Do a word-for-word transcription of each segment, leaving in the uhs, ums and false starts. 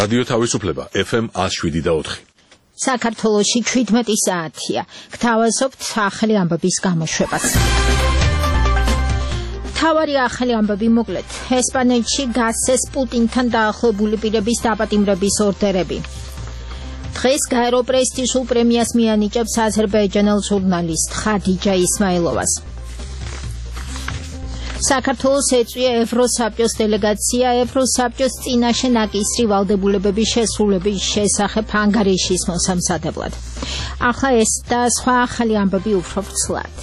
რადიო თავისუფლება ეფ ემ one oh seven და four. საქართველოში seventeen საათია. გთავაზობთ ახალი ამბების გამოშვებას. თავარი ახალი ამბები მოკლედ. ესპანეთში გასცეს პუტინთან დაახლოებული პირების დაპატიმრების ორდერები. დღეს გაერო პრესტიჟულ პრემიას მიანიჭებს აზერბაიჯანელ ჟურნალისტ ხადიჯა ისმაილოვას. საქართველოს ეწვია ევროსაბჭოს დელეგაცია ევროსაბჭოს წინაშე ნაკისრი ვალდებულებების შესრულების შესახებ ანგარიშის მოსამზადებლად. ახლა ეს და სხვა ახალი ამბები უფრო ვრცლად.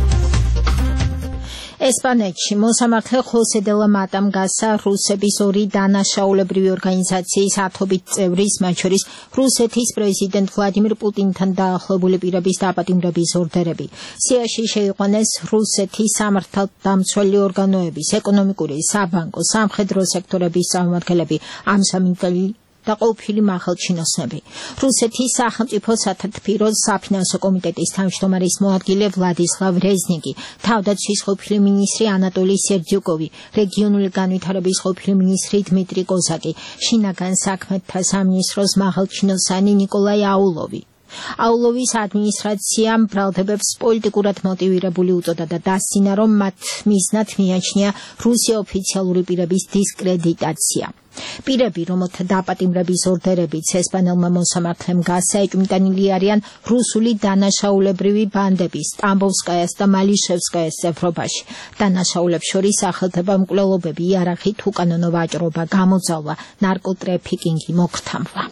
ესპანეთში მოსამართლე ხოსე დე ლა მატამ გასცა რუსების ორი დანაშაულებრივი ორგანიზაციის ათობით წევრის, მათ შორის რუსეთის პრეზიდენტ ვლადიმირ პუტინთან დაახლოებული პირების დაპატიმრების ორდერები. სიაში შეიყვანეს რუსეთის სამართალდამცველი ორგანოების, ეკონომიკური, საბანკო, სამხედრო სექტორების წარმომადგენლები, ამსამინდელი და ყოფილი მაღალჩინოსნები. რუსეთის სახელმწიფო სათათბირო საფინანსო კომიტეტის თავმჯდომარის მოადგილე ვლადისლავ რეზნიკი, თავდაცვის ყოფილი მინისტრი ანატოლი სერდიუკოვი, რეგიონული განვითარების ყოფილი მინისტრი დმიტრი კოზაკი, შინაგან საქმეთა სამინისტროს მაღალჩინოსანი ნიკოლაი აულოვი. აულოვის ადმინისტრაციამ ბრალდებებს პოლიტიკურად მოტივირებული უწოდა და დასცინა, რომ მათ მიზნად მიაჩნია რუსი ოფიციალური პირების დისკრედიტაცია. პირები, რომელთა დაპატიმრების ორდერებიც ესპანელმა მოსამართლემ გასცა, ეჭვმიტანილი არიან რუსული დანაშაულებრივი ბანდების, ტამბოვსკაიას და მალიშევსკაიას წევრობაში. დანაშაულებს შორის სახელდება მკვლელობები, იარაღით უკანონო ვაჭრობა, გამოძალვა, ნარკოტრეფიკინგი, მოქრთამვა.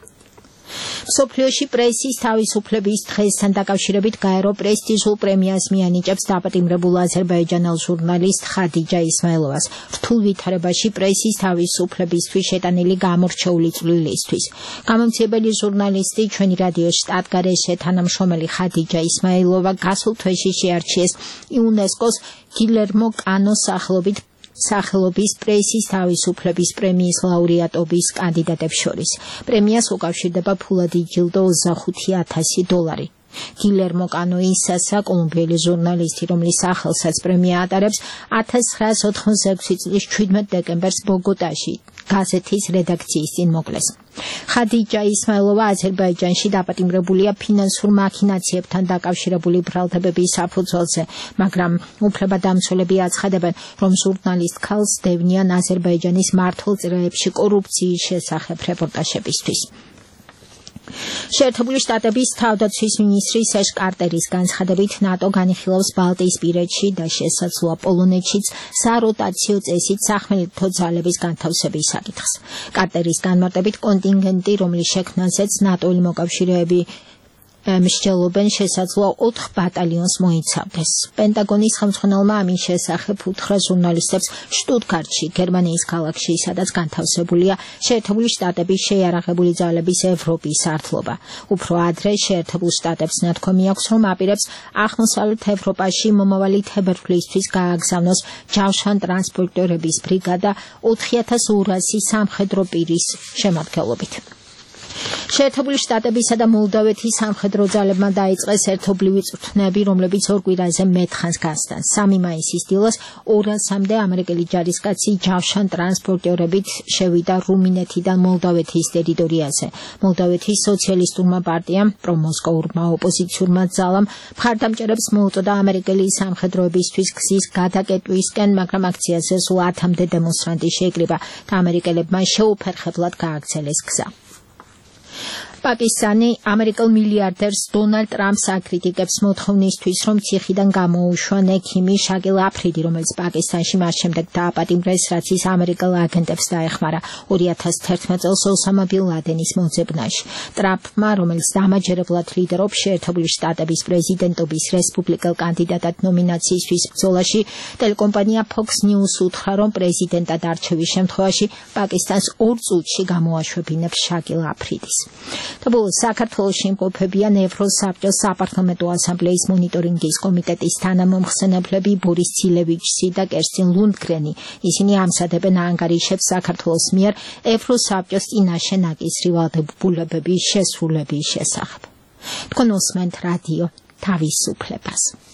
მსოფლიოში პრესის თავისუფლების დღესთან დაკავშირებით გაერო პრესტიჟულ პრემიას მიანიჭებს დაპატიმრებულ აზერბაიჯანელ ჟურნალისტ ხადიჯა ისმაილოვას რთულ ვითარებაში პრესის თავისუფლებისთვის შეტანილი გამორჩეული წვლილისთვის. გამომცემელი ჟურნალისტი ჩვენი რადიოს შტატგარეშე თანამშრომელი ხადიჯა ისმაილოვა გასულ თვეში შეარჩიეს იუნესკოს გილერმო კანოს სახელობით სახელობის პრესის თავისუფლების პრემიის ლაურეატობის კანდიდატებს შორის. პრემიას უკავშირდება ფულადი ჯილდო ოცდახუთი ათასი დოლარი. გილერმო კანო ისასა კოლუმბიელი ჟურნალისტი, რომლის სახელსაც პრემია ატარებს, ათას ცხრაას ოთხმოცდაექვსი წლის ჩვიდმეტ დეკემბერს ბოგოტაში გაზეთის რედაქციის წინ მოკლეს. ხადიჯა ისმაილოვა აზერბაიჯანში დაპატიმრებულია ფინანსურ მაქინაციებთან დაკავშირებული ბრალდებების საფუძველზე, მაგრამ უფლებადამცველები აცხადებენ, რომ ჟურნალისტ ქალს დევნიან აზერბაიჯანის მართულ წრეებში კორუფციის შესახებ რეპორტაჟებისთვის. შეერთებული შტატების თავდაცვის მინისტრი სერჟ კარტერის განცხადებით, ნატო განიხილავს ბალტიისპირეთში და შესაძლოა პოლონეთშიც საროტაციო წესით სახმელეთო ძალების განთავსების საკითხს. კარტერის განმარტებით, კონტინგენტი, რომლის შექმნაზეც ნატოელი მოკავშირეები მსჯელობენ, შესაძლოა ოთხ ბატალიონს მოიცავდეს. პენტაგონის ხელმძღვანელმა ამის შესახებ უთხრა ჟურნალისტებს შტუტგარტში, გერმანიის ქალაქში, სადაც განთავსებულია შეერთებული შტატების შეიარაღებული ძალების ევროპის სარდლობა. უფრო ადრე შეერთებულ შტატებს ნათქვამი აქვს, რომ აპირებს აღმოსავლეთ ევროპაში მომავალი თებერვლისთვის გააგზავნოს ჯავშან ტრანსპორტიორების ბრიგადა ოთხი ათას ორასი სამხედრო პირის შემადგენლობით. შეერთებული შტატებისა და მოლდოვეთის სამხედრო ძალებმა დაიწყეს ერთობლივი წვრთნები, რომლებიც ორ კვირაზე მეთხანს გასცენ. სამი მაისის დილას ორასამდე ამერიკელი ჯარისკაცი ჯავშან ტრანსპორტიორებით შევიდა რუმინეთიდან მოლდოვეთის ტერიტორიაზე. მოლდოვეთის სოციალისტურმა პარტიამ, პრომოსკოურმა ოპოზიციურმა ძალამ მხარდამჭერებს მოუწოდა ამერიკელი სამხედროებისთვის გზის გადაკეტვისკენ, მაგრამ აქციაზე სულ ათამდე დემონსტრანტი შეიკრიბა და ამერიკელებმა შეუფერხებლად გააგრძელეს გზა. პაკისტანი ამერიკელ მილიარდერს დონალდ ტრამპს აკრიტიკებს მოთხოვნისთვის, რომ ციხიდან გამოუშვა ექიმი შაკილ აფრიდი, რომელიც პაკისტანში მას შემდეგ დააპატიმრეს, რაც ის ამერიკელ აგენტებს დაეხმარა ორი ათას თერთმეტ წელს ოსამა ბინ ლადენის მოძებნაში. ტრამპმა, რომელიც დამაჯერებლად ლიდერობს შეერთებული შტატების პრეზიდენტობის რესპუბლიკელ კანდიდატად ნომინაციისთვის ბრძოლაში, ტელეკომპანია Fox News უთხრა, რომ პრეზიდენტად არჩევის შემთხვევაში პაკისტანს ორ წუთში გამოაშვებინებს შაკილ აფრიდის. და ბოლოს საქართველოში იმყოფებიან ევროსაბჭოს საპარლამენტო ასამბლეის მონიტორინგის კომიტეტის თანამომხსენებლები ბორის ცილევიჩი და კერსტინ ლუნდგრენი. ისინი ამზადებენ ანგარიშებს საქართველოს მიერ ევროსაბჭოს წინაშე ნაკისრი ვალდებულებების შესრულების შესახებ. თქვენ უსმენთ რადიო თავისუფლებას.